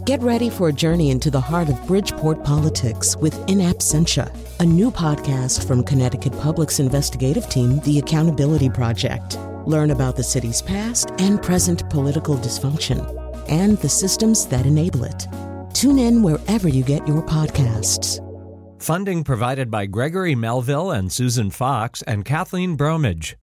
Get ready for a journey into the heart of Bridgeport politics with In Absentia, a new podcast from Connecticut Public's investigative team, The Accountability Project. Learn about the city's past and present political dysfunction and the systems that enable it. Tune in wherever you get your podcasts. Funding provided by Gregory Melville and Susan Fox and Kathleen Bromage.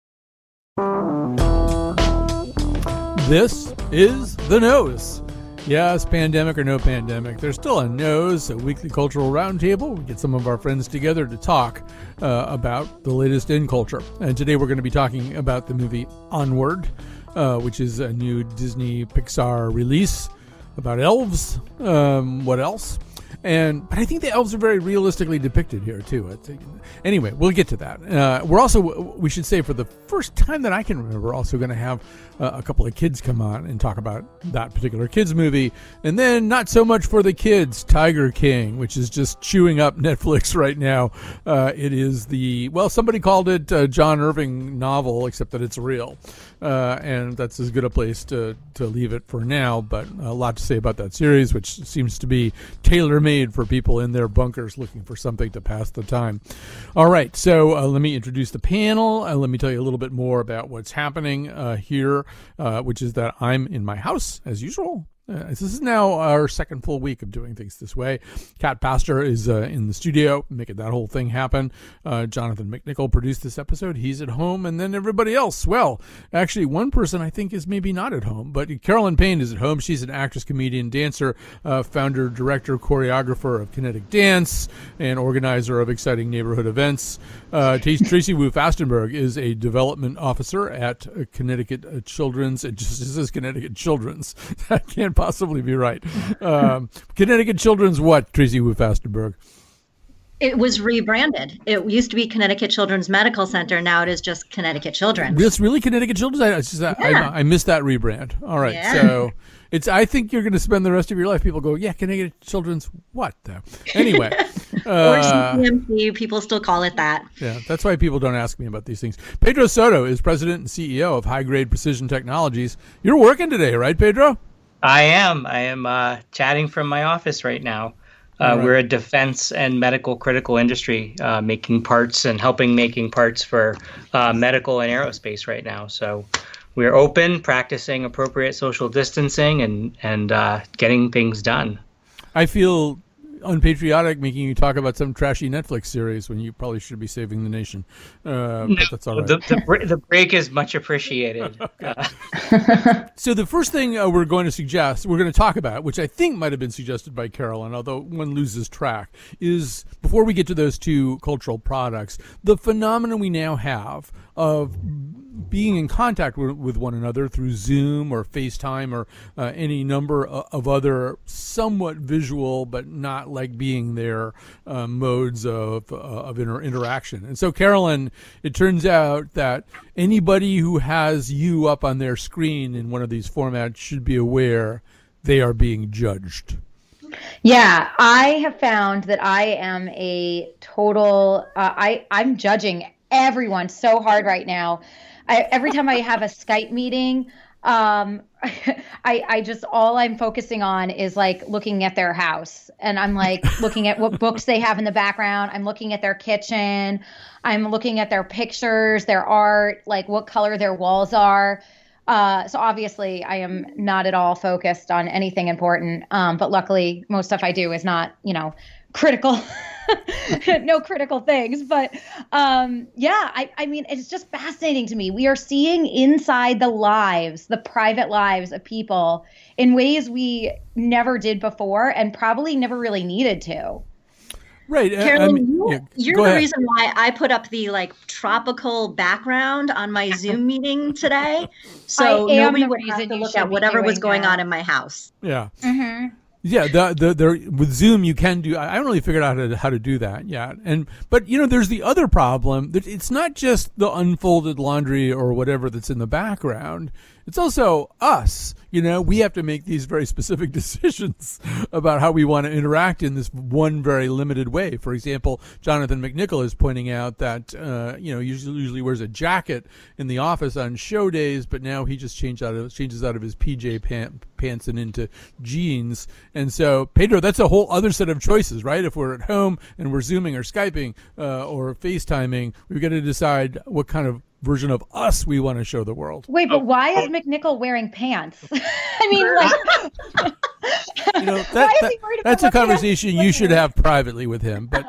This is The Nose. Yes, pandemic or no pandemic, there's still a Nose, a weekly cultural roundtable. We get some of our friends together to talk about the latest in culture. And today we're going to be talking about the movie Onward, which is a new Disney Pixar release about elves. What else? But I think the elves are very realistically depicted here, too. Anyway, we'll get to that. We should say, for the first time that I can remember, we're also going to have a couple of kids come on and talk about that particular kids movie. And then, not so much for the kids, Tiger King, which is just chewing up Netflix right now. It is somebody called it John Irving novel, except that it's real. And that's as good a place to leave it for now. But a lot to say about that series, which seems to be tailor-made for people in their bunkers looking for something to pass the time. All right, so let me introduce the panel. Let me tell you a little bit more about what's happening here, which is that I'm in my house, as usual. This is now our second full week of doing things this way. Kat Pastor is in the studio making that whole thing happen. Jonathan McNichol produced this episode. He's at home. And then everybody else, well, actually one person I think is maybe not at home, but Carolyn Payne is at home. She's an actress, comedian, dancer, founder, director, choreographer of Kinetic Dance, and organizer of exciting neighborhood events. Tracy Wu Fastenberg is a development officer at Connecticut Children's. It just says Connecticut Children's. That can't possibly be right. Connecticut Children's what, Tracy Wu Fastenberg? It was rebranded. It used to be Connecticut Children's Medical Center. Now it is just Connecticut Children's. It's really Connecticut Children's? I missed that rebrand. All right. Yeah. So I think you're going to spend the rest of your life, people go, yeah, Connecticut Children's what? Anyway. Or CCMC, people still call it that. Yeah, that's why people don't ask me about these things. Pedro Soto is president and CEO of High Grade Precision Technologies. You're working today, right, Pedro? I am chatting from my office right now. Right. We're a defense and medical critical industry, making parts and helping making parts for medical and aerospace right now. So we're open, practicing appropriate social distancing and getting things done. I feel unpatriotic making you talk about some trashy Netflix series when you probably should be saving the nation. But that's all right. The break is much appreciated. So the first thing we're going to talk about, which I think might have been suggested by Carolyn, although one loses track, is before we get to those two cultural products, the phenomenon we now have of being in contact with one another through Zoom or FaceTime or any number of other somewhat visual but not like being there modes of interaction. And so, Carolyn, it turns out that anybody who has you up on their screen in one of these formats should be aware they are being judged. Yeah, I have found that I am a total I'm judging everyone so hard right now. Every time I have a Skype meeting, I just, all I'm focusing on is like looking at their house, and I'm like looking at what books they have in the background. I'm looking at their kitchen. I'm looking at their pictures, their art, like what color their walls are. So obviously I am not at all focused on anything important. But luckily most stuff I do is not, critical, no critical things. But I mean, it's just fascinating to me. We are seeing inside the private lives of people in ways we never did before and probably never really needed to. Right. Carolyn, you're the reason why I put up the tropical background on my Zoom meeting today. So nobody would have to look at whatever was going on in my house. Yeah. Mm-hmm. Yeah, with Zoom you can do. I haven't really figured out how to do that yet. But there's the other problem that it's not just the unfolded laundry or whatever that's in the background. it's also us. We have to make these very specific decisions about how we want to interact in this one very limited way. For example, Jonathan McNichol is pointing out that, usually wears a jacket in the office on show days, but now he just changes out of his PJ pants and into jeans. And so, Pedro, that's a whole other set of choices, right? If we're at home and we're Zooming or Skyping or FaceTiming, we've got to decide what kind of version of us we want to show the world. Wait, but why is McNichol wearing pants? I mean, that's a conversation you should have privately with him. But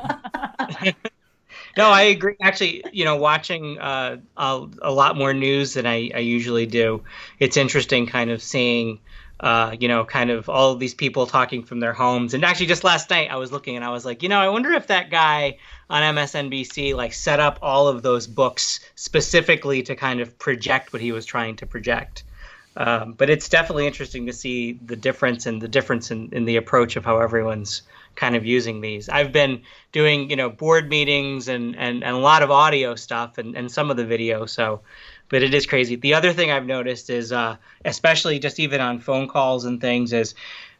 no, I agree. Actually, watching a lot more news than I usually do, it's interesting kind of seeing kind of all of these people talking from their homes. And actually just last night I was looking and I was like, I wonder if that guy on MSNBC set up all of those books specifically to kind of project what he was trying to project. But it's definitely interesting to see the difference in the approach of how everyone's kind of using these. I've been doing, board meetings and a lot of audio stuff and some of the video. But it is crazy. The other thing I've noticed is, especially just even on phone calls and things, is,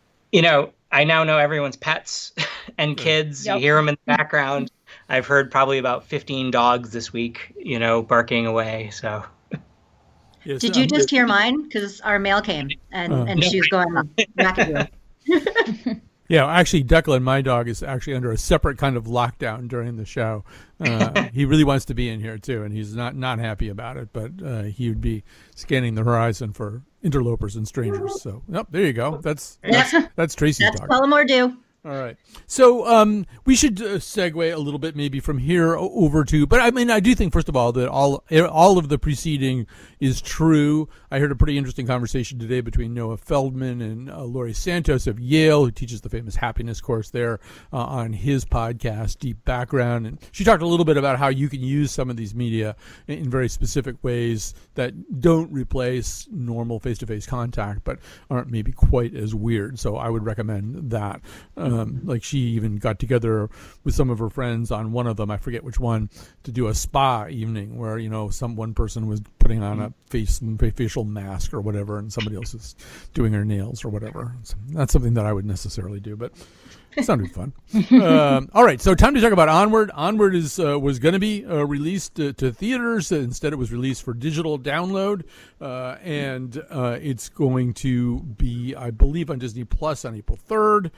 I now know everyone's pets and kids. Yep. You hear them in the background. I've heard probably about 15 dogs this week, barking away. So. Yes, did you just hear mine? Because our mail came and she's going back at you. Yeah, actually, Declan, my dog, is actually under a separate kind of lockdown during the show. He really wants to be in here, too, and he's not happy about it, but he would be scanning the horizon for interlopers and strangers. So, there you go. That's Tracy's dog. That's Tullamore Dew. All right. So we should segue a little bit maybe from here over to, but I do think, first of all, that all of the preceding is true. I heard a pretty interesting conversation today between Noah Feldman and Laurie Santos of Yale, who teaches the famous happiness course there on his podcast, Deep Background. And she talked a little bit about how you can use some of these media in very specific ways that don't replace normal face-to-face contact, but aren't maybe quite as weird. So I would recommend that. She even got together with some of her friends on one of them, I forget which one, to do a spa evening where, one person was putting on a facial mask or whatever, and somebody else is doing her nails or whatever. So that's something that I would necessarily do, but it sounded fun. All right, so time to talk about Onward. Onward was going to be released to theaters. Instead, it was released for digital download, and it's going to be, I believe, on Disney Plus on April 3rd.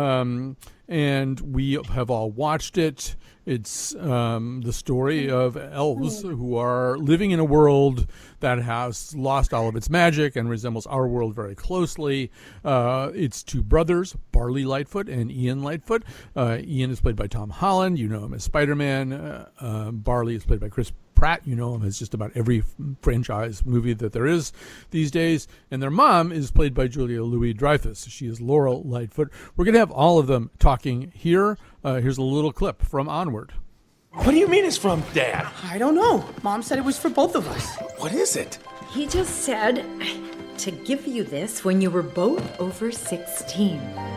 And we have all watched it. It's the story of elves who are living in a world that has lost all of its magic and resembles our world very closely. It's two brothers, Barley Lightfoot and Ian Lightfoot. Ian is played by Tom Holland. You know him as Spider-Man. Barley is played by Chris Pratt. You know him as just about every franchise movie that there is these days. And their mom is played by Julia Louis-Dreyfus. She is Laurel Lightfoot. We're going to have all of them talking here. Here's a little clip from Onward. What do you mean it's from Dad? I don't know. Mom said it was for both of us. What is it? He just said to give you this when you were both over 16.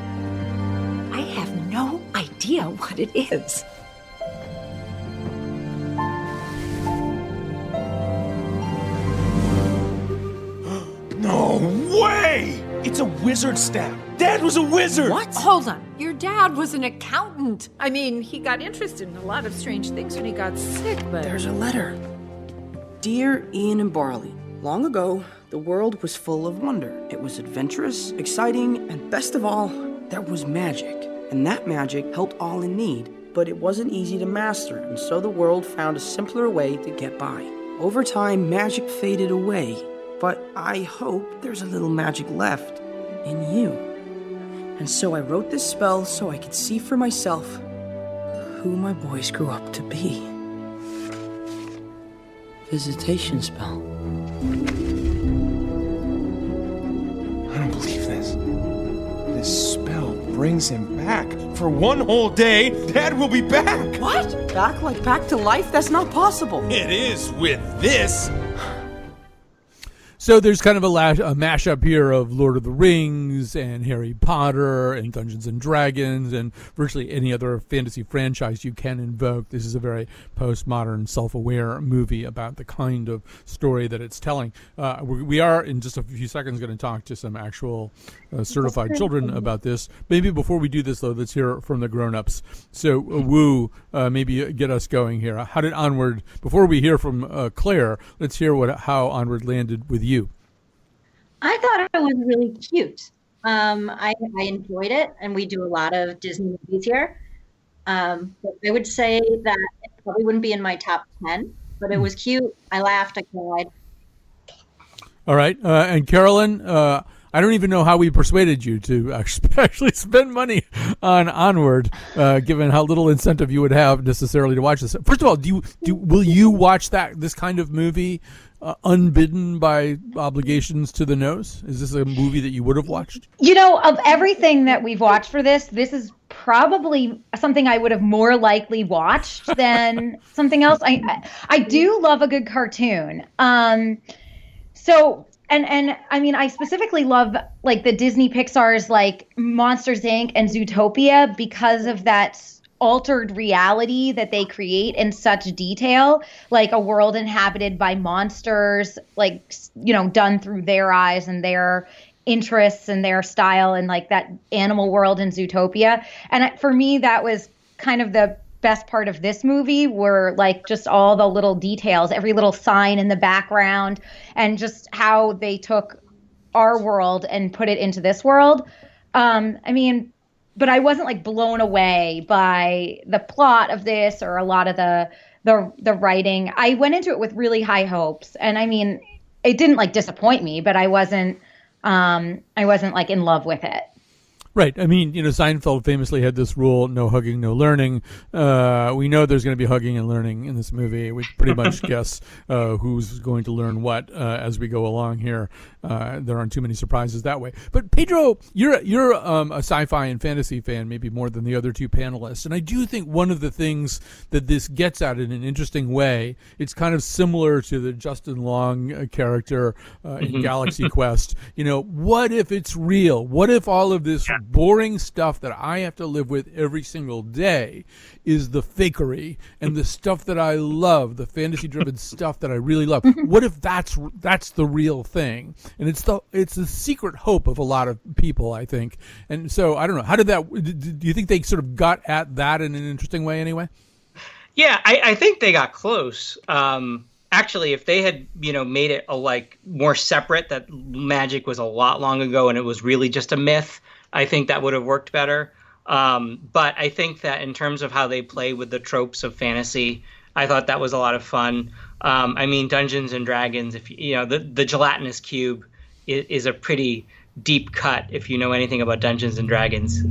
I have no idea what it is. No way! It's a wizard staff. Dad was a wizard! What? Hold on. Your dad was an accountant. I mean, he got interested in a lot of strange things when he got sick, but... There's a letter. Dear Ian and Barley, long ago, the world was full of wonder. It was adventurous, exciting, and best of all, there was magic. And that magic helped all in need. But it wasn't easy to master, and so the world found a simpler way to get by. Over time, magic faded away. But I hope there's a little magic left in you. And so I wrote this spell so I could see for myself who my boys grew up to be. Visitation spell. I don't believe this. This spell brings him back. For one whole day, Dad will be back. What? Back back to life? That's not possible. It is with this. So there's kind of a mashup here of Lord of the Rings and Harry Potter and Dungeons and Dragons and virtually any other fantasy franchise you can invoke. This is a very postmodern, self-aware movie about the kind of story that it's telling. We are, in just a few seconds, going to talk to some actual certified children about this. Maybe before we do this, though, let's hear from the grown-ups. So, Wu, maybe get us going here. How did Onward, before we hear from Claire, let's hear how Onward landed with you. I thought it was really cute. I enjoyed it, and we do a lot of Disney movies here. But I would say that it probably wouldn't be in my top 10, but it was cute. I laughed, I cried. All right. And Carolyn, I don't even know how we persuaded you to actually spend money on Onward, given how little incentive you would have necessarily to watch this. First of all, will you watch this kind of movie unbidden by obligations to the nose? Is this a movie that you would have watched? Of everything that we've watched for this is probably something I would have more likely watched than something else. I do love a good cartoon. So. And I mean, I specifically love like the Disney Pixar's like Monsters, Inc. and Zootopia because of that altered reality that they create in such detail, like a world inhabited by monsters, like, done through their eyes and their interests and their style, and like that animal world in Zootopia. And for me, that was kind of the best part of this movie, were like just all the little details, every little sign in the background, and just how they took our world and put it into this world. But I wasn't like blown away by the plot of this or a lot of the writing. I went into it with really high hopes, and I mean, it didn't like disappoint me, but I wasn't like in love with it. Right. I mean, Seinfeld famously had this rule: no hugging, no learning. We know there's going to be hugging and learning in this movie. We pretty much guess who's going to learn what as we go along here. There aren't too many surprises that way. But Pedro, you're a sci-fi and fantasy fan, maybe more than the other two panelists. And I do think one of the things that this gets at in an interesting way, it's kind of similar to the Justin Long character in Galaxy Quest. What if it's real? What if all of this boring stuff that I have to live with every single day is the fakery and the stuff that I love, the fantasy-driven stuff that I really love? What if that's the real thing? And it's the secret hope of a lot of people, I think. And so I don't know. How did that? Do you think they sort of got at that in an interesting way, anyway? Yeah, I think they got close. Actually, if they had made it more separate, that magic was a lot long ago and it was really just a myth, I think that would have worked better. But I think that in terms of how they play with the tropes of fantasy, I thought that was a lot of fun. I mean, Dungeons and Dragons, if the gelatinous cube is a pretty deep cut if you know anything about Dungeons and Dragons.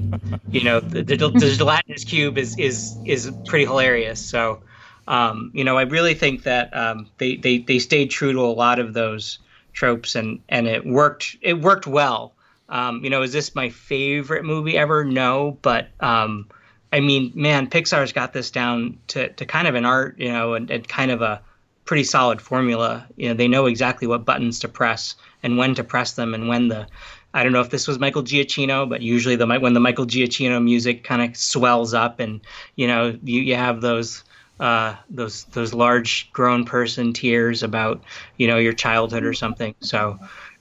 The gelatinous cube is pretty hilarious. So, I really think that they stayed true to a lot of those tropes, and it worked. It worked well. Is this my favorite movie ever? No, but I mean, man, Pixar's got this down to kind of an art, and kind of a pretty solid formula. They know exactly what buttons to press and when to press them, and when I don't know if this was Michael Giacchino, but usually when the Michael Giacchino music kind of swells up, and you have those large grown person tears about your childhood or something. So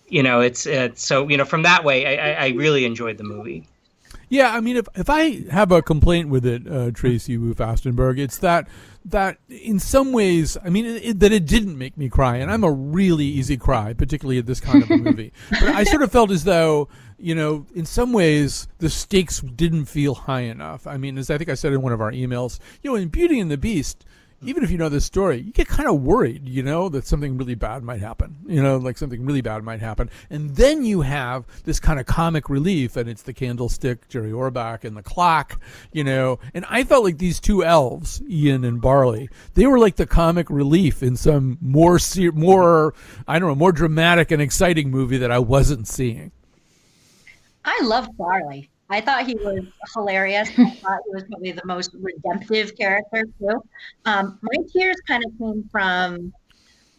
from that way, I really enjoyed the movie. Yeah, I mean, if I have a complaint with it, Tracy Wu Fastenberg, it's that in some ways, I mean, that it didn't make me cry, and I'm a really easy cry, particularly at this kind of a movie. But I sort of felt as though, in some ways, the stakes didn't feel high enough. I mean, as I think I said in one of our emails, in Beauty and the Beast, even if you know this story, you get kind of worried, that something really bad might happen, something really bad might happen. And then you have this kind of comic relief, and it's the candlestick, Jerry Orbach, and the clock, And I felt like these two elves, Ian and Barley, they were like the comic relief in some more dramatic and exciting movie that I wasn't seeing. I loved Barley. I thought he was hilarious. I thought he was probably the most redemptive character too. My tears kind of came from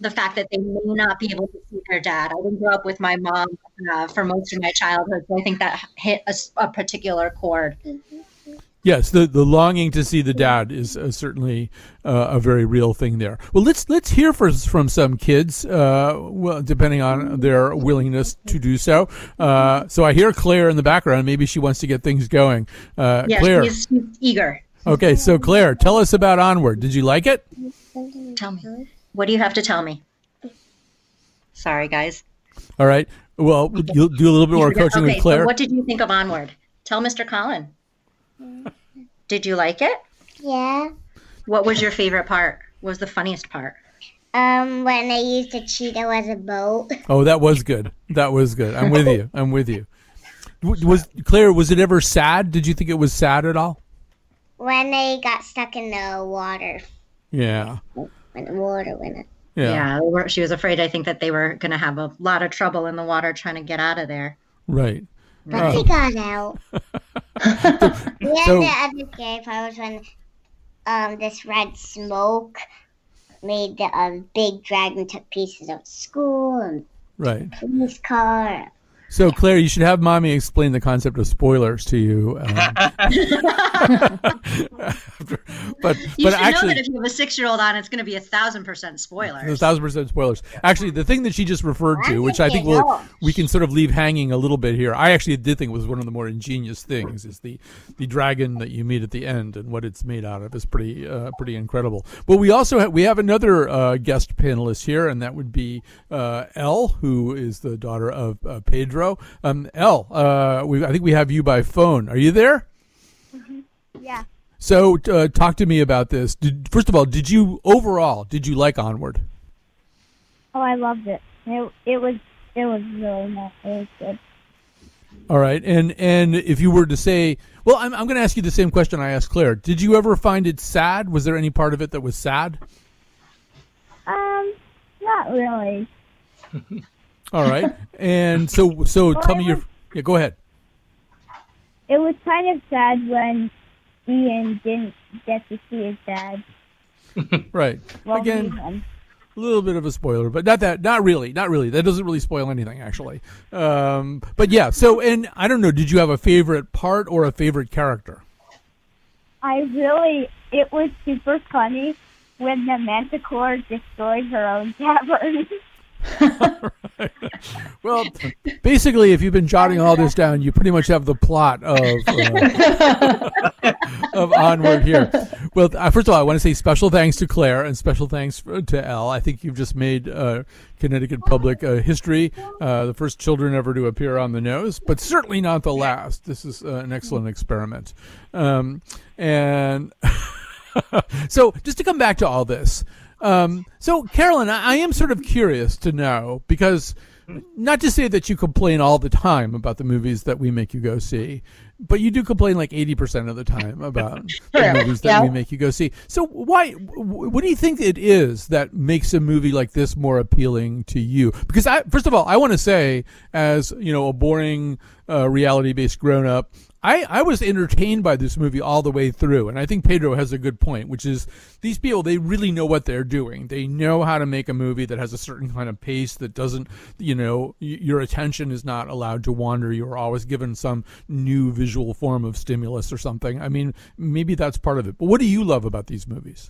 the fact that they may not be able to see their dad. I didn't grow up with my mom for most of my childhood, so I think that hit a particular chord. Yes, the longing to see the dad is certainly a very real thing there. Well, let's hear from some kids, well, depending on their willingness to do so. So I hear Claire in the background. Maybe she wants to get things going. Yeah, Claire. she's eager. Okay, so Claire, tell us about Onward. Did you like it? Tell me. What do you have to tell me? Sorry, guys. All right. Well, you'll do a little bit more coaching with Claire. So what did you think of Onward? Tell Mr. Collin. Did you like it? Yeah. What was your favorite part? What was the funniest part? When they used a cheetah as a boat. Oh, that was good. That was good. I'm with you. I'm with you. Claire, was it ever sad? Did you think it was sad at all? When they got stuck in the water. Yeah. When the water went up. Yeah. She was afraid, I think, that they were going to have a lot of trouble in the water trying to get out of there. Right. But they got out. The other scary part was when this red smoke made the big dragon took pieces of school and police car. So, Claire, you should have Mommy explain the concept of spoilers to you. But you should actually, know that if you have a 6-year-old on, it's going to be 1,000% spoilers. 1,000% spoilers. Actually, the thing that she just referred to, which I think we can sort of leave hanging a little bit here, I actually did think was one of the more ingenious things, is the dragon that you meet at the end and what it's made out of is pretty incredible. But we also have another guest panelist here, and that would be Elle, who is the daughter of Pedro. Elle, I think we have you by phone. Are you there? Mm-hmm. Yeah. So talk to me about this. First of all, did you like Onward? Oh, I loved it. It was really nice. It was good. All right, and if you were to say, well, I'm going to ask you the same question I asked Claire. Did you ever find it sad? Was there any part of it that was sad? Not really. All right, and so tell me go ahead. It was kind of sad when Ian didn't get to see his dad. Right. Well, again, a little bit of a spoiler, but not really. That doesn't really spoil anything, actually. But yeah, so, and I don't know, did you have a favorite part or a favorite character? It was super funny when the Manticore destroyed her own cavern. Right. Well, basically, if you've been jotting all this down, you pretty much have the plot of Onward here. Well, first of all, I want to say special thanks to Claire and special thanks to Elle. I think you've just made Connecticut Public history, the first children ever to appear on the nose, but certainly not the last. This is an excellent experiment. And so just to come back to all this, so Carolyn, I am sort of curious to know, because not to say that you complain all the time about the movies that we make you go see, but you do complain like 80% of the time about the movies that we make you go see. So what do you think it is that makes a movie like this more appealing to you? Because first of all, I want to say, as a boring reality-based grown-up, I was entertained by this movie all the way through, and I think Pedro has a good point, which is these people, they really know what they're doing. They know how to make a movie that has a certain kind of pace that doesn't, your attention is not allowed to wander. You're always given some new visual form of stimulus or something. I mean, maybe that's part of it. But what do you love about these movies?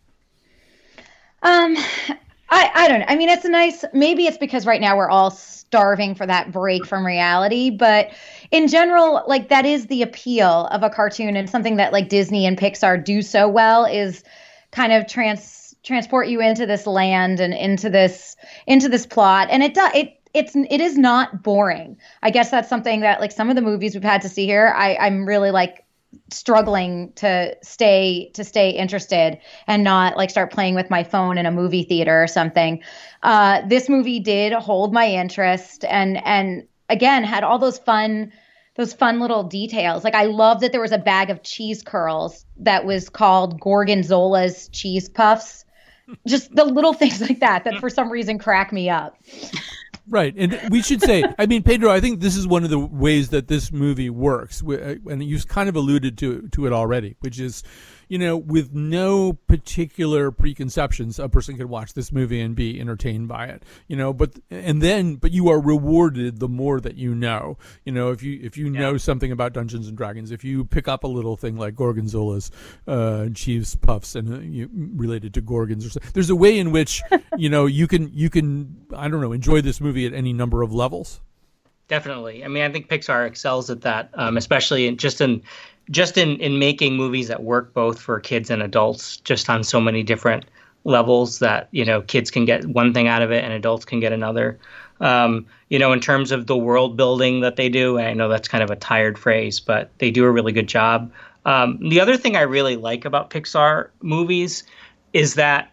I don't know. I mean, it's nice. Maybe it's because right now we're all starving for that break from reality. But in general, like, that is the appeal of a cartoon, and something that like Disney and Pixar do so well is kind of transport you into this land and into this plot. And it is not boring. I guess that's something that, like, some of the movies we've had to see here, I'm really like struggling to stay interested and not like start playing with my phone in a movie theater or something. This movie did hold my interest and again had all those fun little details. Like, I love that there was a bag of cheese curls that was called Gorgonzola's cheese puffs. Just the little things like that for some reason crack me up. Right. And we should say, I mean, Pedro, I think this is one of the ways that this movie works. And you've kind of alluded to it already, which is, with no particular preconceptions, a person could watch this movie and be entertained by it. But you are rewarded the more that you know. If you know something about Dungeons and Dragons, if you pick up a little thing like Gorgonzola's Chiefs Puffs and you related to Gorgons or something, there's a way in which you can I don't know, enjoy this movie at any number of levels. Definitely. I mean, I think Pixar excels at that, especially in making movies that work both for kids and adults, just on so many different levels that, kids can get one thing out of it and adults can get another. In terms of the world building that they do, and I know that's kind of a tired phrase, but they do a really good job. The other thing I really like about Pixar movies is that,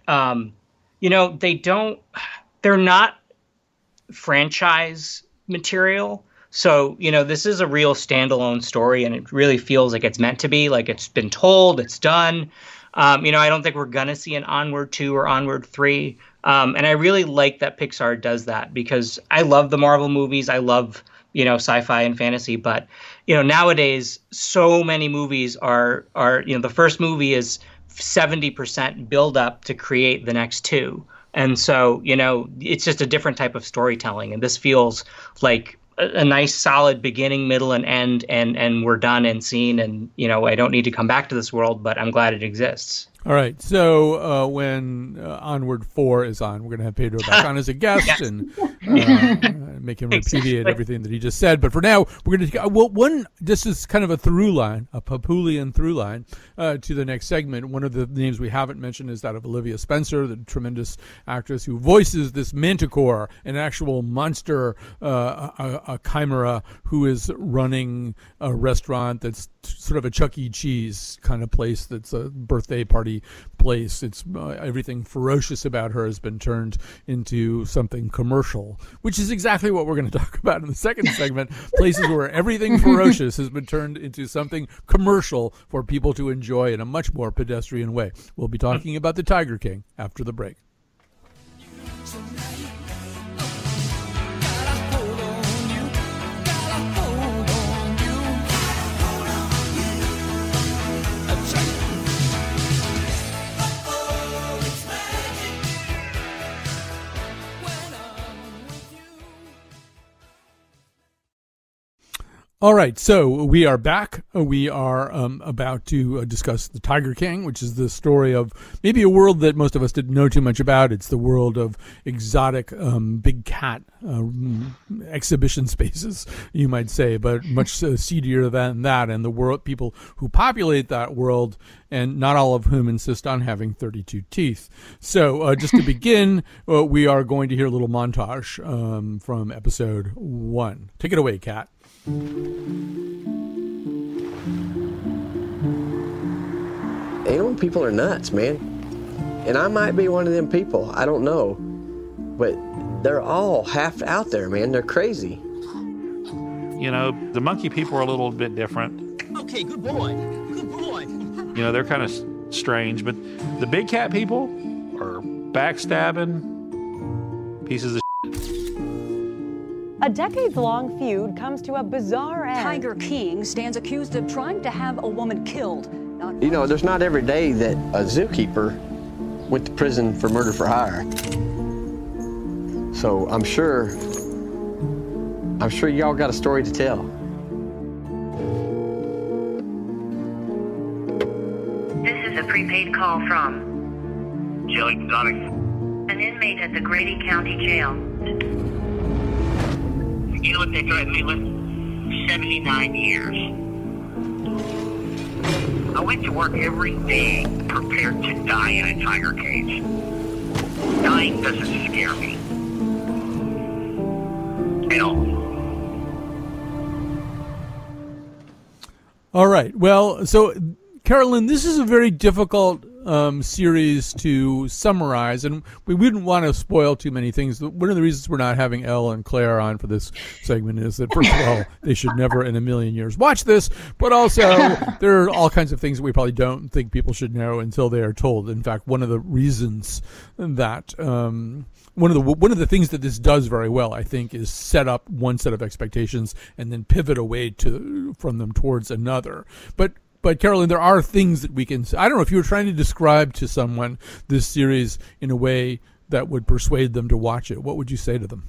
they're not franchise material. So, this is a real standalone story, and it really feels like it's meant to be, like it's been told, it's done. I don't think we're going to see an Onward 2 or Onward 3. And I really like that Pixar does that, because I love the Marvel movies. I love, sci-fi and fantasy. But, nowadays, so many movies are the first movie is 70% build up to create the next two. And so, it's just a different type of storytelling. And this feels like a nice, solid beginning, middle, and end, and we're done and seen. And, I don't need to come back to this world, but I'm glad it exists. All right. So when Onward 4 is on, we're going to have Pedro back on as a guest and make him repudiate everything that he just said. But for now, we're going to this is kind of a through line, a Papulian through line to the next segment. One of the names we haven't mentioned is that of Olivia Spencer, the tremendous actress who voices this Manticore, an actual monster, a chimera who is running a restaurant that's sort of a Chuck E. Cheese kind of place, that's a birthday party place. It's everything ferocious about her has been turned into something commercial, which is exactly what we're going to talk about in the second segment. Places where everything ferocious has been turned into something commercial for people to enjoy in a much more pedestrian way. We'll be talking about The Tiger King after the break. All right, so we are back. We are about to discuss The Tiger King, which is the story of maybe a world that most of us didn't know too much about. It's the world of exotic big cat exhibition spaces, you might say, but much seedier than that. And the world people who populate that world, and not all of whom insist on having 32 teeth. So just to begin, we are going to hear a little montage from episode 1. Take it away, Kat. Animal people are nuts, man. And I might be one of them people. I don't know. But they're all half out there, man. They're crazy. The monkey people are a little bit different. Okay, good boy. Good boy. They're kind of strange. But the big cat people are backstabbing pieces of A decades-long feud comes to a bizarre end. Tiger King stands accused of trying to have a woman killed. There's not every day that a zookeeper went to prison for murder for hire. So I'm sure y'all got a story to tell. This is a prepaid call from Jelly Exotic. An inmate at the Grady County Jail. You know what they threatened me with? 79 years. I went to work every day prepared to die in a tiger cage. Dying doesn't scare me at all. All right. Well, so, Carolyn, this is a very difficult series to summarize, and we wouldn't want to spoil too many things. One of the reasons we're not having Elle and Claire on for this segment is that, first of all, they should never in a million years watch this, but also there are all kinds of things that we probably don't think people should know until they are told. In fact, one of the reasons that one of the things that this does very well, I think, is set up one set of expectations and then pivot away from them towards another. But But Carolyn, there are things that we can. I don't know if you were trying to describe to someone this series in a way that would persuade them to watch it. What would you say to them?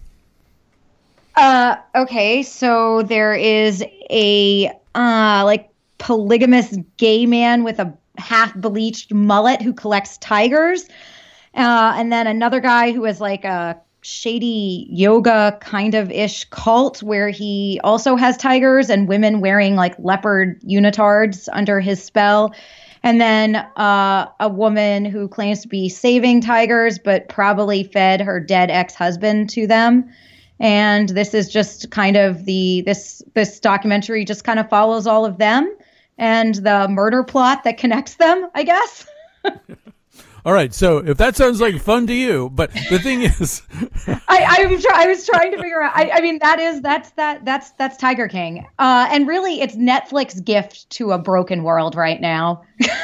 Okay, so there is a like polygamous gay man with a half bleached mullet who collects tigers, and then another guy who has like a shady yoga kind of ish cult where he also has tigers and women wearing like leopard unitards under his spell. And then a woman who claims to be saving tigers, but probably fed her dead ex-husband to them. And this is just kind of this documentary just kind of follows all of them and the murder plot that connects them, I guess. All right, so if that sounds like fun to you, but the thing is, I was trying to figure out. I mean, that's Tiger King, and really, it's Netflix's gift to a broken world right now.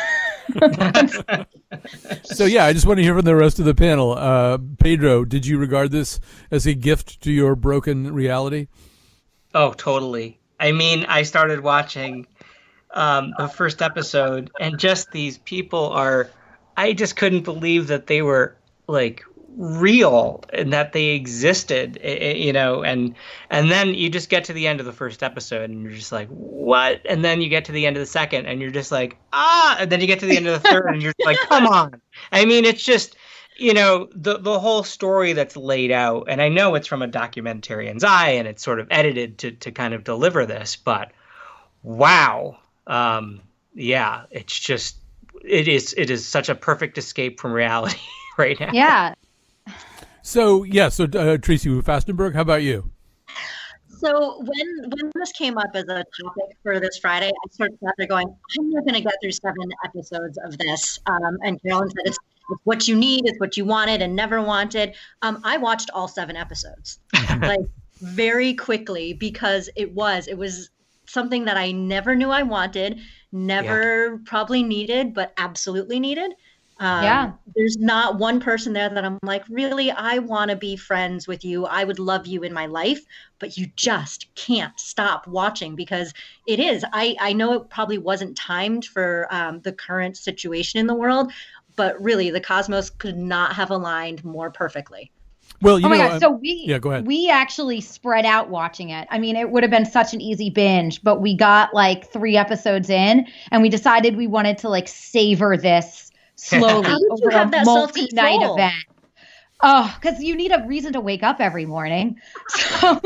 So yeah, I just want to hear from the rest of the panel. Pedro, did you regard this as a gift to your broken reality? Oh, totally. I mean, I started watching the first episode, and just these people I just couldn't believe that they were like real and that they existed, you know, and then you just get to the end of the first episode and you're just like, what? And then you get to the end of the second and you're just like, and then you get to the end of the third and you're like, come on. I mean, it's just, you know, the whole story that's laid out, and I know it's from a documentarian's eye and it's sort of edited to kind of deliver this, but wow. Yeah, it's just, it is such a perfect escape from reality right now. Yeah. So Tracy Fastenberg, how about you? So when this came up as a topic for this Friday, I sort of sat there going, I'm not going to get through 7 episodes of this. And Carolyn said, it's what you need, it's what you wanted and never wanted. I watched all 7 episodes, like very quickly, because it was something that I never knew I wanted, probably needed, but absolutely needed. There's not one person there that I'm like, really, I want to be friends with you. I would love you in my life, but you just can't stop watching because it is. I know it probably wasn't timed for the current situation in the world, but really the cosmos could not have aligned more perfectly. Well, you oh my know, God. So go ahead. We actually spread out watching it. I mean, it would have been such an easy binge, but we got like 3 episodes in and we decided we wanted to like savor this slowly over a multi-night event. Oh, because you need a reason to wake up every morning. So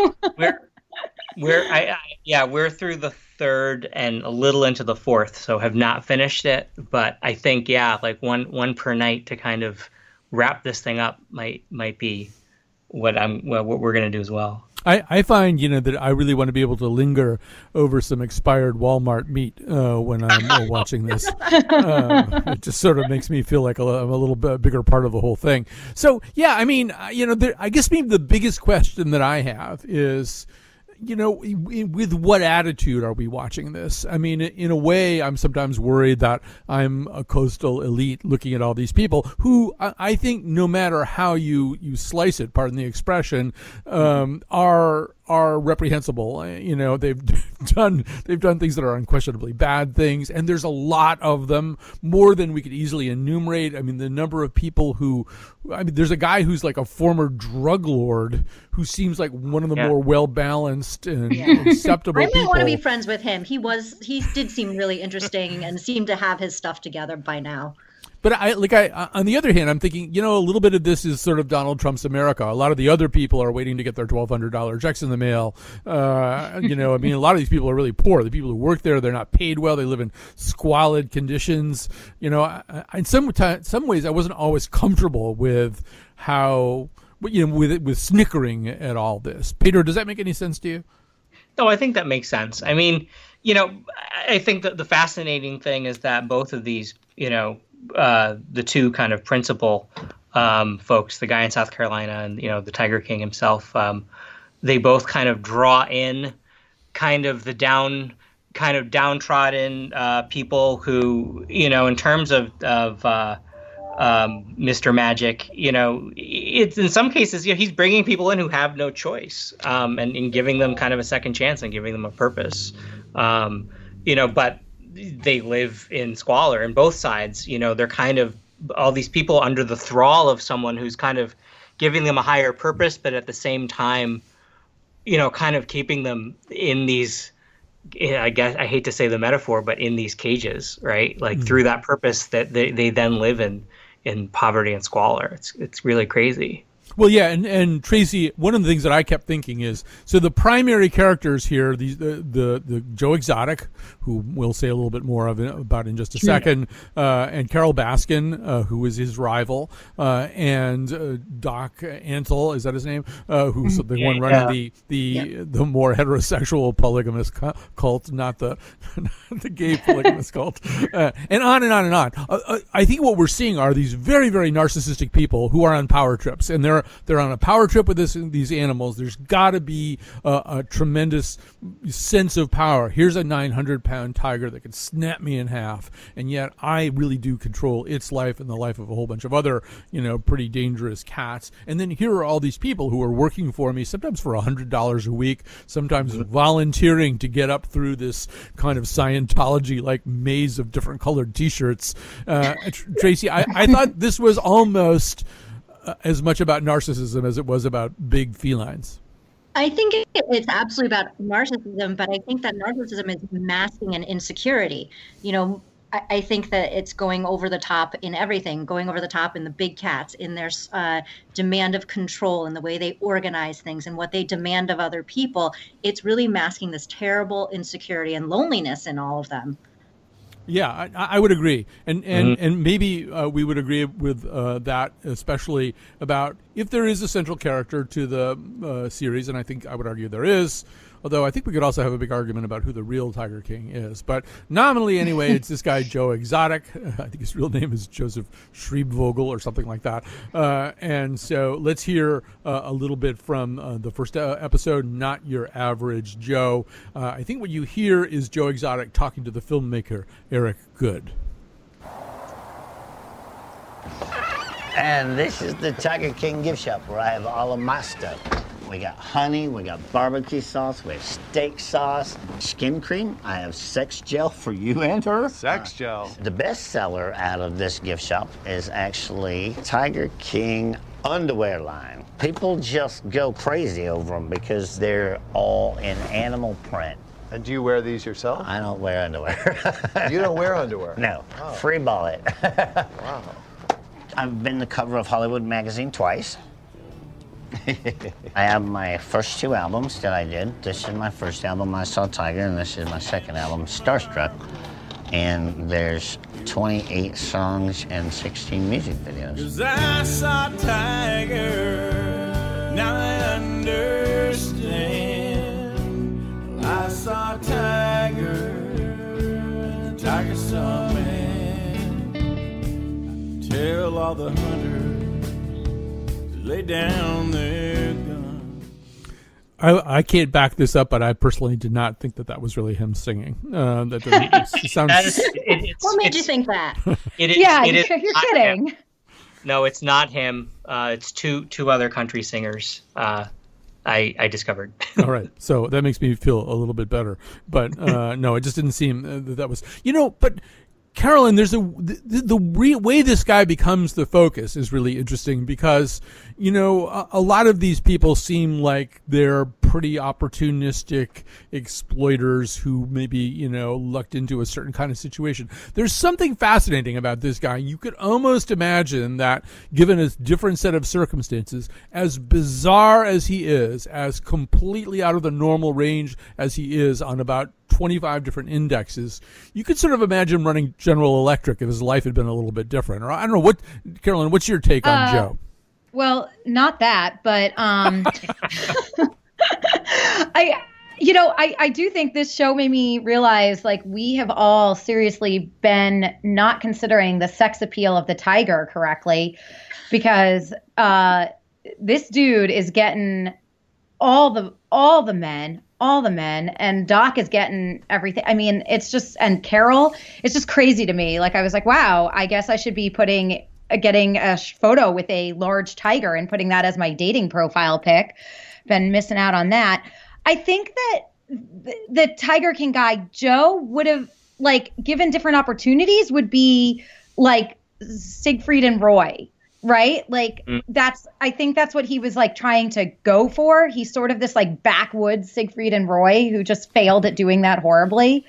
we're through the 3rd and a little into the 4th, so have not finished it. But I think like one per night to kind of wrap this thing up might be what we're going to do as well. I find, that I really want to be able to linger over some expired Walmart meat when I'm watching this. It just sort of makes me feel like I'm a little bit bigger part of the whole thing. So, yeah, I mean, I guess maybe the biggest question that I have is, with what attitude are we watching this? I mean, in a way, I'm sometimes worried that I'm a coastal elite looking at all these people who I think no matter how you slice it, pardon the expression, are reprehensible. They've done things that are unquestionably bad things, and there's a lot of them, more than we could easily enumerate. I mean, the number of people there's a guy who's like a former drug lord who seems like one of the more well-balanced and acceptable people. I might want to be friends with him. He did seem really interesting and seemed to have his stuff together by now. But on the other hand, I'm thinking, a little bit of this is sort of Donald Trump's America. A lot of the other people are waiting to get their $1,200 checks in the mail. I mean, a lot of these people are really poor. The people who work there, they're not paid well. They live in squalid conditions. In some ways, I wasn't always comfortable with how, with snickering at all this. Peter, does that make any sense to you? No, I think that makes sense. I mean, I think that the fascinating thing is that both of these, the 2 kind of principal folks, the guy in South Carolina and, the Tiger King himself, they both kind of draw in kind of the downtrodden people who, in terms of Mr. Magic, it's in some cases, he's bringing people in who have no choice, and giving them kind of a second chance and giving them a purpose. But they live in squalor, and both sides, they're kind of all these people under the thrall of someone who's kind of giving them a higher purpose, but at the same time, kind of keeping them in these, I guess I hate to say the metaphor, but in these cages, right? Like through that purpose that they then live in poverty and squalor. It's really crazy. Well, yeah, and Tracy, one of the things that I kept thinking is, so the primary characters here, the Joe Exotic, who we'll say a little bit more about in just a second, and Carol Baskin, who is his rival, and Doc Antle, is that his name? Who's the one running the more heterosexual polygamous cult, not the gay polygamous cult, and on and on and on. I think what we're seeing are these very, very narcissistic people who are on power trips, and they're on a power trip with these animals. There's got to be a tremendous sense of power. Here's a 900-pound tiger that could snap me in half, and yet I really do control its life and the life of a whole bunch of other, pretty dangerous cats. And then here are all these people who are working for me, sometimes for $100 a week, sometimes volunteering to get up through this kind of Scientology-like maze of different colored T-shirts. Tracy, I thought this was almost as much about narcissism as it was about big felines. I think it's absolutely about narcissism, but I think that narcissism is masking an insecurity. I think that it's going over the top in everything, going over the top in the big cats, in their demand of control, in the way they organize things and what they demand of other people. It's really masking this terrible insecurity and loneliness in all of them. Yeah, I would agree, and maybe we would agree with that, especially about if there is a central character to the series, and I think I would argue there is. Although I think we could also have a big argument about who the real Tiger King is. But nominally, anyway, it's this guy, Joe Exotic. I think his real name is Joseph Schriebvogel or something like that. And so let's hear a little bit from the first episode, Not Your Average Joe. I think what you hear is Joe Exotic talking to the filmmaker, Eric Goode. And this is the Tiger King gift shop where I have all of my stuff. We got honey, we got barbecue sauce, we have steak sauce, skin cream. I have sex gel for you and her. Sex gel. The best seller out of this gift shop is actually Tiger King underwear line. People just go crazy over them because they're all in animal print. And do you wear these yourself? I don't wear underwear. You don't wear underwear? No. Oh. Free ball it. Wow. I've been the cover of Hollywood Magazine twice. I have my first two albums that I did. This is my first album, I Saw Tiger, and this is my second album, Starstruck. And there's 28 songs and 16 music videos. 'Cause I saw Tiger, now I understand. I saw Tiger, Tiger saw man. Tell all the hunters, lay down their guns. I can't back this up, but I personally did not think that was really him singing. It sounds. What made you think that? You're kidding. Him. No, it's not him. It's two other country singers. I discovered. All right, so that makes me feel a little bit better. But no, it just didn't seem that was. But. Carolyn, there's the way this guy becomes the focus is really interesting because, a lot of these people seem like they're pretty opportunistic exploiters who maybe, lucked into a certain kind of situation. There's something fascinating about this guy. You could almost imagine that given a different set of circumstances, as bizarre as he is, as completely out of the normal range as he is on about 25 different indexes, you could sort of imagine running General Electric if his life had been a little bit different. Or I don't know, Carolyn, what's your take on Joe? Well, not that, but I do think this show made me realize, like, we have all seriously been not considering the sex appeal of the tiger correctly, because this dude is getting all the men, and Doc is getting everything. I mean, it's just, and Carol, it's just crazy to me. Like, I was like, wow, I guess I should be getting a photo with a large tiger and putting that as my dating profile pic. Been missing out on that. I think that the Tiger King guy, Joe, would have like given different opportunities would be like Siegfried and Roy, right? Like I think that's what he was like trying to go for. He's sort of this like backwoods Siegfried and Roy who just failed at doing that horribly.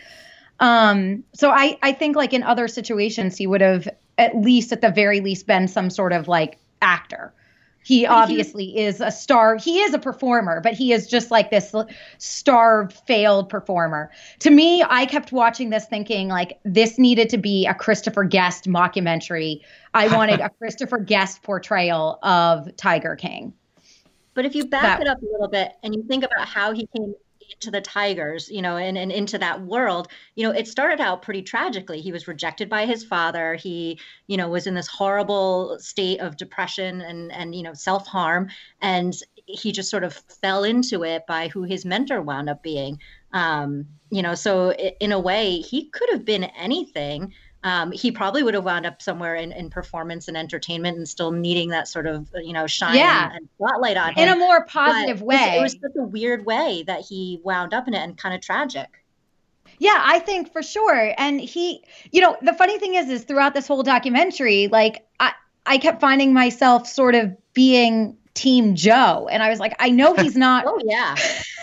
So I think like in other situations, he would have at the very least been some sort of like actor. He obviously is a star. He is a performer, but he is just like this starved, failed performer. To me, I kept watching this thinking like this needed to be a Christopher Guest mockumentary. I wanted a Christopher Guest portrayal of Tiger King. But if you back it up a little bit and you think about how he came into the Tigers, you know, and into that world, you know, it started out pretty tragically. He was rejected by his father. He, you know, was in this horrible state of depression and you know, self-harm. And he just sort of fell into it by who his mentor wound up being. You know, so in a way, he could have been anything. He probably would have wound up somewhere in performance and entertainment and still needing that sort of, you know, shine and spotlight on him. In a more positive way. It was such a weird way that he wound up in it and kind of tragic. Yeah, I think for sure. And he, you know, the funny thing is throughout this whole documentary, like I kept finding myself sort of being Team Joe. And I was like, I know he's not. Oh, yeah.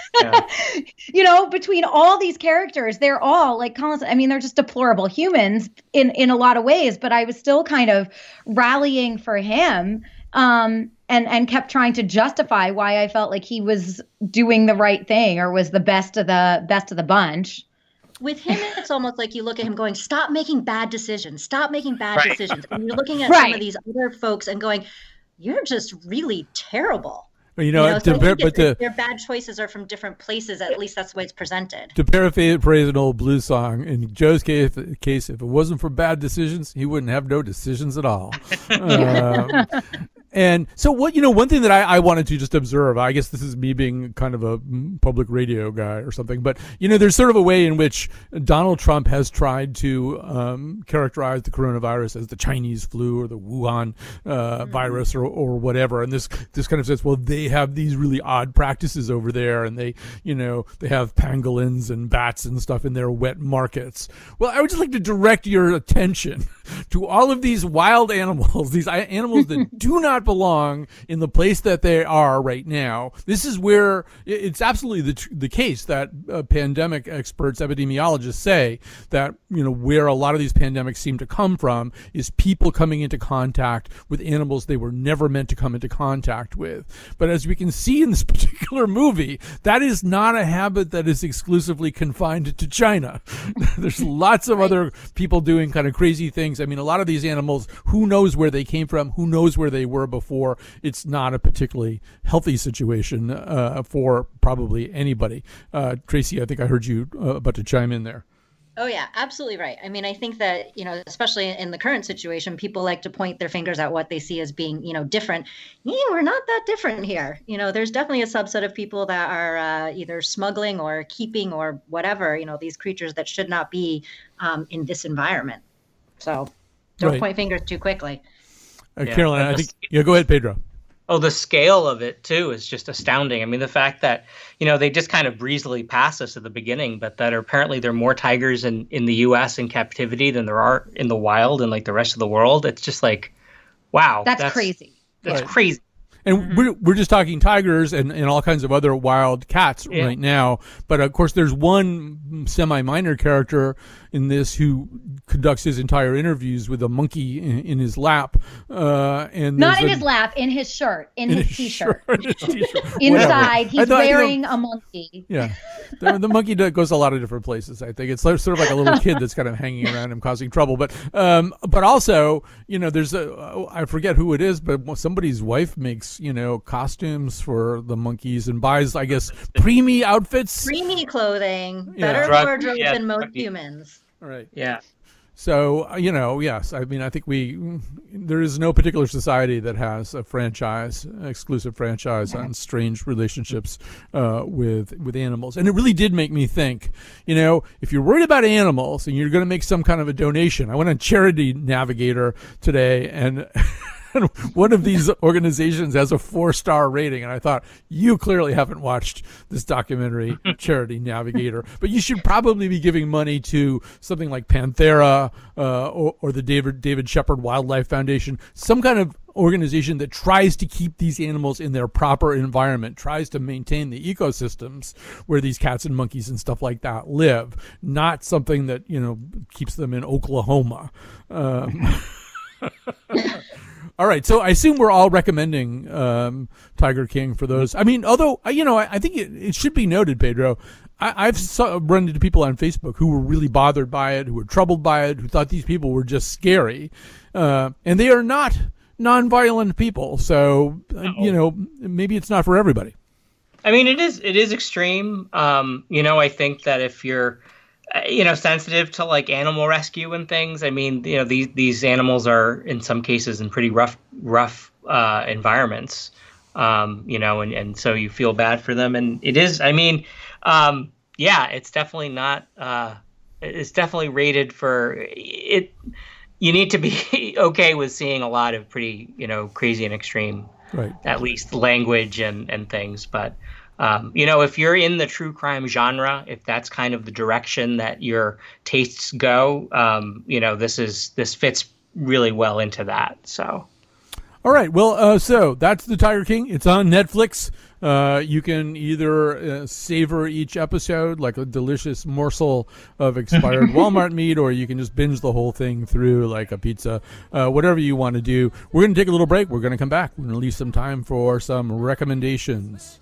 You know, between all these characters, they're all like Colin. I mean, they're just deplorable humans in a lot of ways. But I was still kind of rallying for him, and kept trying to justify why I felt like he was doing the right thing or was the best of the bunch. With him, it's almost like you look at him going, "Stop making bad decisions. Stop making bad decisions." And you're looking at some of these other folks and going, "You're just really terrible." You know, so their bad choices are from different places. At least that's the way it's presented. To paraphrase an old blues song, in Joe's case, if it wasn't for bad decisions, he wouldn't have no decisions at all. And so one thing that I wanted to just observe, I guess this is me being kind of a public radio guy or something, but, you know, there's sort of a way in which Donald Trump has tried to characterize the coronavirus as the Chinese flu or the Wuhan virus or whatever. And this kind of says, well, they have these really odd practices over there, and they have pangolins and bats and stuff in their wet markets. Well, I would just like to direct your attention to all of these wild animals, these animals that do not belong in the place that they are right now. This is where it's absolutely the case that pandemic experts, epidemiologists say that, you know, where a lot of these pandemics seem to come from is people coming into contact with animals they were never meant to come into contact with. But as we can see in this particular movie, that is not a habit that is exclusively confined to China. There's lots of other people doing kind of crazy things. I mean, a lot of these animals, who knows where they came from, who knows where they were before. It's not a particularly healthy situation for probably anybody. Tracy, I think I heard you about to chime in there. Oh, yeah, absolutely right. I mean, I think that, you know, especially in the current situation, people like to point their fingers at what they see as being, you know, different. Yeah, we're not that different here. You know, there's definitely a subset of people that are either smuggling or keeping or whatever, you know, these creatures that should not be in this environment. So don't point fingers too quickly. Caroline, I think, go ahead, Pedro. Oh, the scale of it, too, is just astounding. I mean, the fact that, you know, they just kind of breezily passed us at the beginning, but that apparently there are more tigers in the U.S. in captivity than there are in the wild and like the rest of the world. It's just like, wow. That's crazy. That's crazy. And we're just talking tigers and all kinds of other wild cats right now. But, of course, there's one semi-minor character in this who conducts his entire interviews with a monkey in his lap. And not in his lap, in his shirt, in his T-shirt. Inside, he's wearing a monkey. Yeah. The monkey goes a lot of different places, I think. It's sort of like a little kid that's kind of hanging around him causing trouble. But also, you know, there's I forget who it is, but somebody's wife makes, you know, costumes for the monkeys and buys, I guess, preemie outfits. Preemie clothing, better wardrobe than most humans. Right. Yeah. So, you know, yes, I mean, I think there is no particular society that has a exclusive franchise on strange relationships with animals. And it really did make me think, you know, if you're worried about animals and you're going to make some kind of a donation, I went on Charity Navigator today and one of these organizations has a 4-star rating, and I thought, you clearly haven't watched this documentary, Charity Navigator, but you should probably be giving money to something like Panthera or the David Shepherd Wildlife Foundation, some kind of organization that tries to keep these animals in their proper environment, tries to maintain the ecosystems where these cats and monkeys and stuff like that live, not something that, keeps them in Oklahoma. All right, so I assume we're all recommending Tiger King for those. I mean, although, I think it should be noted, Pedro, I've run into people on Facebook who were really bothered by it, who were troubled by it, who thought these people were just scary. And they are not nonviolent people, so maybe it's not for everybody. I mean, it is extreme. I think that if you're sensitive to like animal rescue and things, I mean, these animals are in some cases in pretty rough environments, and so you feel bad for them. And it is, I mean, it's definitely not, it's definitely rated for it. You need to be okay with seeing a lot of pretty, crazy and extreme, right, at least language and things. But, if you're in the true crime genre, if that's kind of the direction that your tastes go, this fits really well into that. So. All right. Well, so that's The Tiger King. It's on Netflix. You can either savor each episode like a delicious morsel of expired Walmart meat, or you can just binge the whole thing through like a pizza, whatever you want to do. We're going to take a little break. We're going to come back. We're going to leave some time for some recommendations.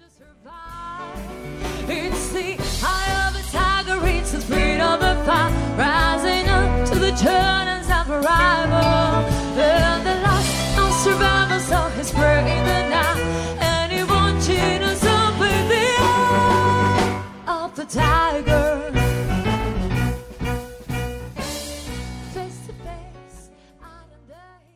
It's the eye of the tiger, it's the speed of the fire, rising up to the turns of arrival. Then the last of survival, so he's praying the night, and he watching us up in the eye of the tiger. Face to face, eye to day.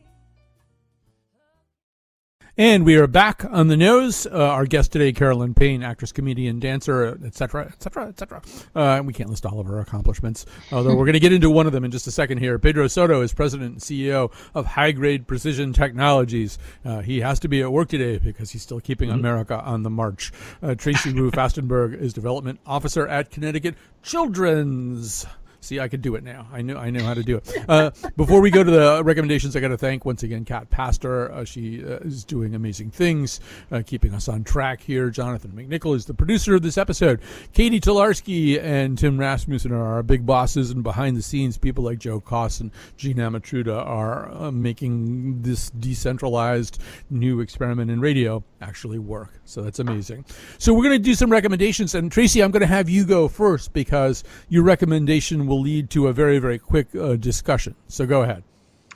And we are back on the nose. Our guest today, Carolyn Payne, actress, comedian, dancer, etc., etc., etc. We can't list all of her accomplishments, although we're going to get into one of them in just a second here. Pedro Soto is president and CEO of High Grade Precision Technologies. He has to be at work today because he's still keeping America on the march. Tracy Wu Fastenberg is development officer at Connecticut Children's. See, I could do it now. I know how to do it. Before we go to the recommendations, I got to thank once again Kat Pastor. She is doing amazing things, keeping us on track here. Jonathan McNichol is the producer of this episode. Katie Tolarski and Tim Rasmussen are our big bosses, and behind the scenes, people like Joe Koss and Gina Matruda are making this decentralized new experiment in radio actually work. So that's amazing. So we're going to do some recommendations, and Tracy, I'm going to have you go first because your recommendation will lead to a very, very quick discussion. So go ahead.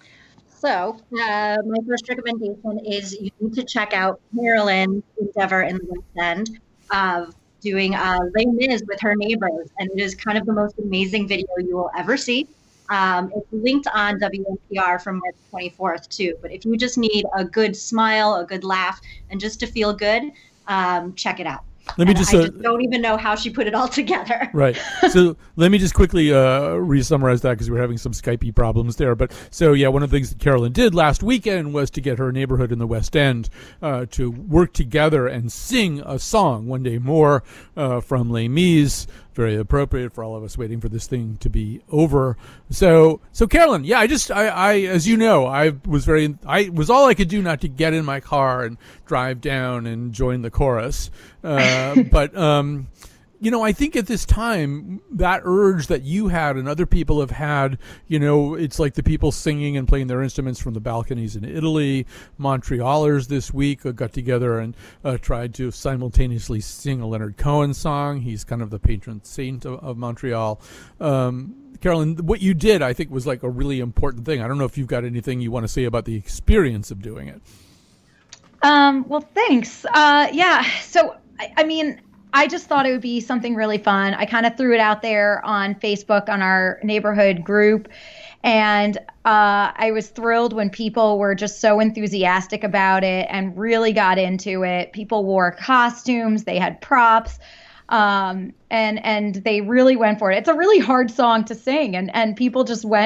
So my first recommendation is you need to check out Carolyn's endeavor in the West End of doing Les Mis with her neighbors. And it is kind of the most amazing video you will ever see. It's linked on WNPR from March 24th too. But if you just need a good smile, a good laugh, and just to feel good, check it out. I just don't even know how she put it all together. Right. So let me just quickly re-summarize that because we're having some Skypey problems there. But so, yeah, one of the things that Carolyn did last weekend was to get her neighborhood in the West End to work together and sing a song, One Day More, from Les Mis. Very appropriate for all of us waiting for this thing to be over. So Carolyn, yeah, I as you know, I was all I could do not to get in my car and drive down and join the chorus. But I think at this time, that urge that you had and other people have had, it's like the people singing and playing their instruments from the balconies in Italy. Montrealers this week got together and tried to simultaneously sing a Leonard Cohen song. He's kind of the patron saint of Montreal. Carolyn, what you did, I think, was like a really important thing. I don't know if you've got anything you want to say about the experience of doing it. Well, thanks. Yeah. So, I mean, I just thought it would be something really fun. I kind of threw it out there on Facebook on our neighborhood group. And I was thrilled when people were just so enthusiastic about it and really got into it. People wore costumes, they had props, and they really went for it. It's a really hard song to sing, and people just went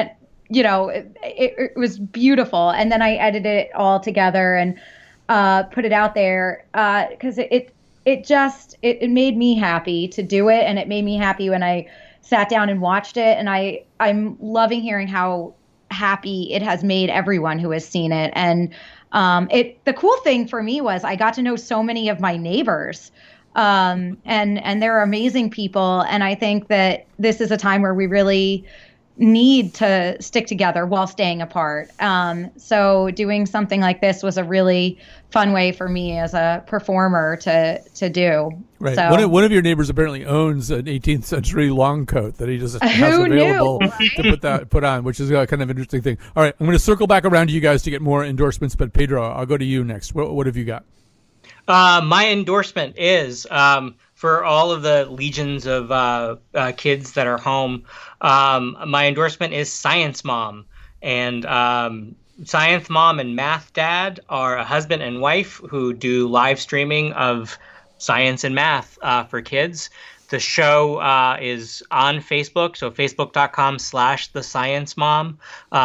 it was beautiful. And then I edited it all together and put it out there because it made me happy to do it, and it made me happy when I sat down and watched it. And I'm loving hearing how happy it has made everyone who has seen it. And the cool thing for me was I got to know so many of my neighbors, and they're amazing people. And I think that this is a time where we really need to stick together while staying apart. So doing something like this was a really fun way for me as a performer to do. Right. So, one of your neighbors apparently owns an 18th century long coat that he just has available to put on, which is a kind of interesting thing. All right, I'm going to circle back around to you guys to get more endorsements, but Pedro, I'll go to you next. What have you got? My endorsement is for all of the legions of kids that are home. My endorsement is Science Mom. And Science Mom and Math Dad are a husband and wife who do live streaming of science and math for kids. The show is on Facebook, so facebook.com/thesciencemom.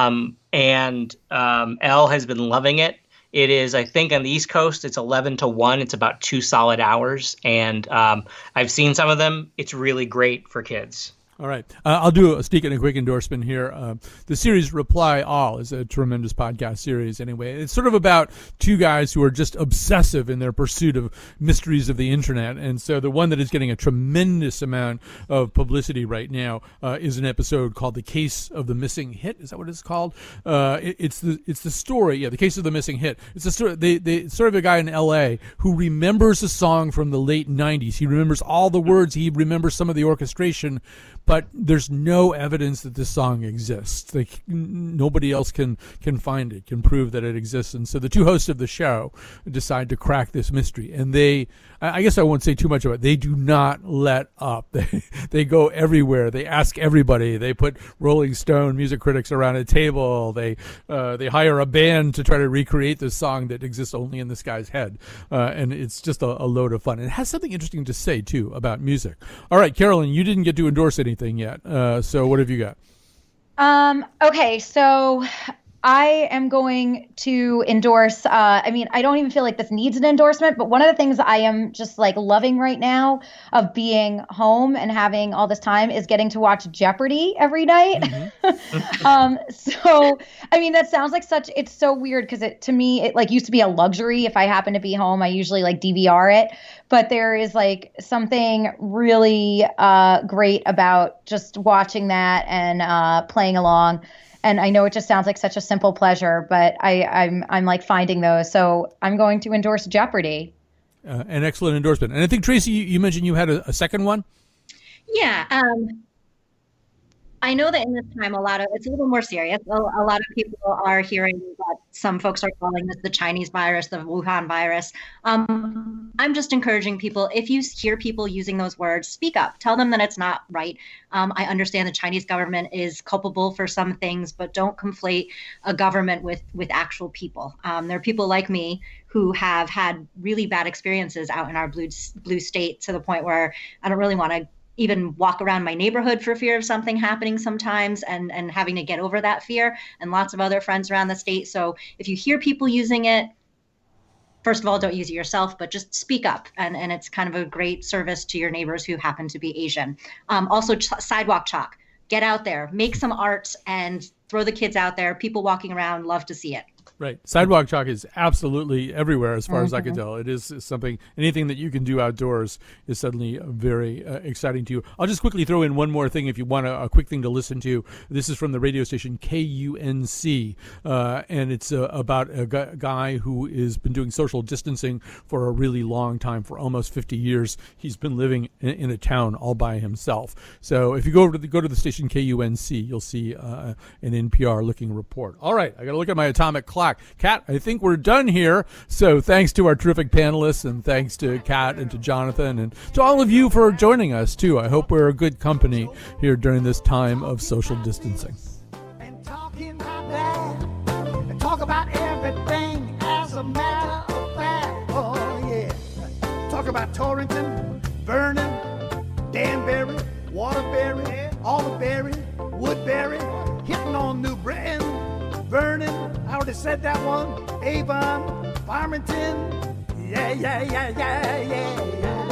And Elle has been loving it. It is, I think, on the East Coast, it's 11 to 1. It's about 2 solid hours. And I've seen some of them. It's really great for kids. All right. I'll do a sneak and a quick endorsement here. The series Reply All is a tremendous podcast series anyway. It's sort of about two guys who are just obsessive in their pursuit of mysteries of the internet. And so the one that is getting a tremendous amount of publicity right now is an episode called The Case of the Missing Hit. Is that what it's called? It's the story. Yeah, The Case of the Missing Hit. It's a story. They sort of a guy in L.A. who remembers a song from the late 90s. He remembers all the words. He remembers some of the orchestration. But there's no evidence that this song exists. Like, nobody else can find it, can prove that it exists. And so the two hosts of the show decide to crack this mystery. And I guess I won't say too much about it. They do not let up. They go everywhere. They ask everybody. They put Rolling Stone music critics around a table. They hire a band to try to recreate this song that exists only in this guy's head. And it's just a load of fun. It has something interesting to say, too, about music. All right, Carolyn, you didn't get to endorse anything yet. So what have you got? Okay, so I am going to endorse, I don't even feel like this needs an endorsement, but one of the things I am just like loving right now of being home and having all this time is getting to watch Jeopardy every night. Mm-hmm. That sounds like it's so weird because to me, it like used to be a luxury. If I happen to be home, I usually like DVR it, but there is like something really great about just watching that and playing along. And I know it just sounds like such a simple pleasure, but I'm like finding those. So I'm going to endorse Jeopardy. An excellent endorsement. And I think, Tracy, you mentioned you had a second one? Yeah. I know that in this time, it's a little more serious. A lot of people are hearing that some folks are calling this the Chinese virus, the Wuhan virus. I'm just encouraging people, if you hear people using those words, speak up. Tell them that it's not right. I understand the Chinese government is culpable for some things, but don't conflate a government with actual people. There are people like me who have had really bad experiences out in our blue state to the point where I don't really want to even walk around my neighborhood for fear of something happening sometimes and having to get over that fear, and lots of other friends around the state. So if you hear people using it, first of all, don't use it yourself, but just speak up. And it's kind of a great service to your neighbors who happen to be Asian. Also, sidewalk chalk. Get out there, make some art and throw the kids out there. People walking around love to see it. Right. Sidewalk chalk is absolutely everywhere as far as I can tell. It is something, anything that you can do outdoors is suddenly very exciting to you. I'll just quickly throw in one more thing if you want a quick thing to listen to. This is from the radio station KUNC, and it's about a guy who has been doing social distancing for a really long time, for almost 50 years. He's been living in a town all by himself. So if you go to the station KUNC, you'll see an NPR-looking report. All right, I got to look at my atomic clock. Kat, I think we're done here. So thanks to our terrific panelists, and thanks to Kat and to Jonathan and to all of you for joining us, too. I hope we're a good company here during this time of social distancing. And talking about that, and talk about everything as a matter of fact. Oh, yeah. Talk about Torrington, Vernon, Danbury, Waterbury, Alderberry, Woodbury, hitting on on, New Britain, Vernon, I already said that one, Avon, Farmington, yeah, yeah, yeah, yeah, yeah, yeah.